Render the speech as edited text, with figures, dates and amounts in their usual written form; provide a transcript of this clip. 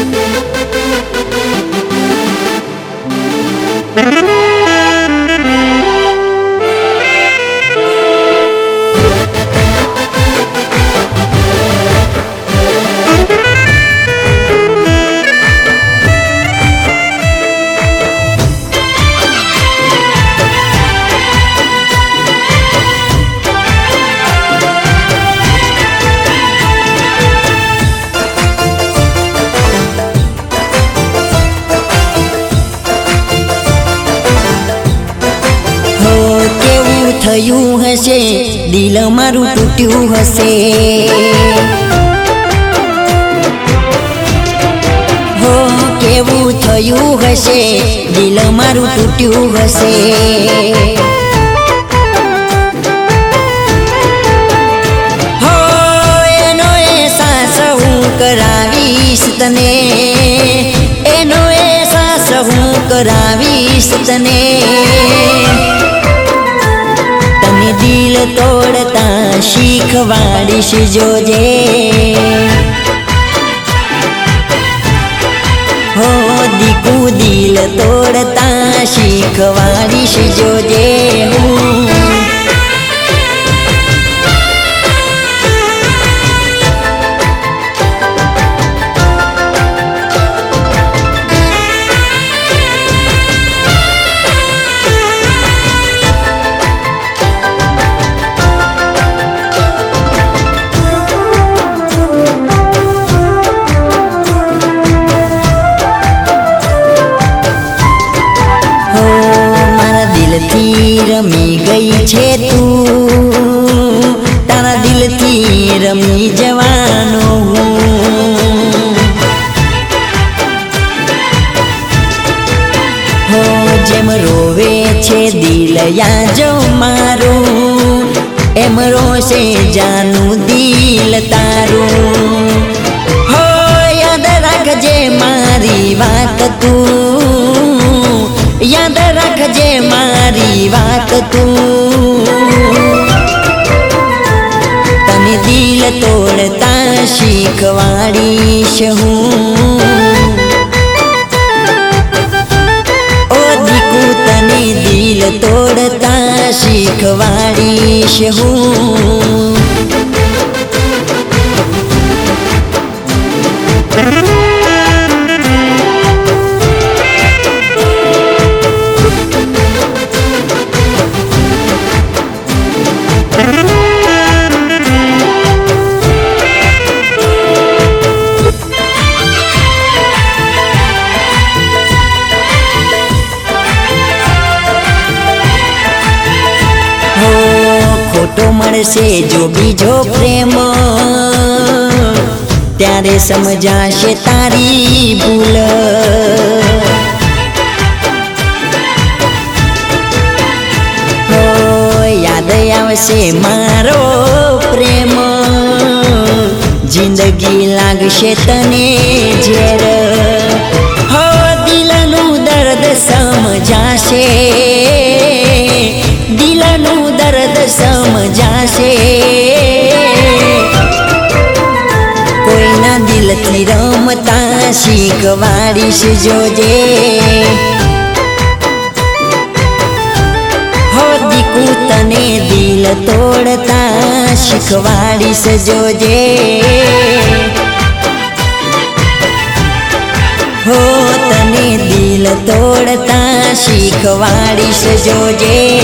થયું હશે દિલ મારું તૂટ્યું હશે હો કેવું થયું હશે દિલ મારું તૂટ્યું હશે હો એનો અહેસાસ હું કરાવીશ તને એનો અહેસાસ હું કરાવીશ તને દિલ તોડતા શીખવાડીશ જોજે હો દીકુ દિલ તોડતા શીખવાડીશ જોજે રમી ગઈ છે તું તારા દિલથી રમી જવાનો હો જેમ રોવે છે દિલ યાજો મારું એમ રોશે જાનું દિલ તારું હો યાદ રાખજે મારી વાત તું યાદ રાખજે મારી વાત તું તને દિલ તોડતા શીખવાડીશ હું ઓ દીકુ તને દિલ તોડતા શીખવાડીશ હું ખોટો મળશે જો બીજો પ્રેમ ત્યારે સમજાશે તારી ભૂલ હો યાદ આવશે મારો પ્રેમ જિંદગી લાગશે તને ઝેર હો દિલનું દર્દ સમજાશે દિલનું દર્દ સમજાશે કોઈના દિલથી રમતા શીખવાડીશ જોજે હો દીકુ તને દિલ તોડતા શીખવાડીશ જોજે હો તને દિલ તોડતા શીખવાડીશ જોજે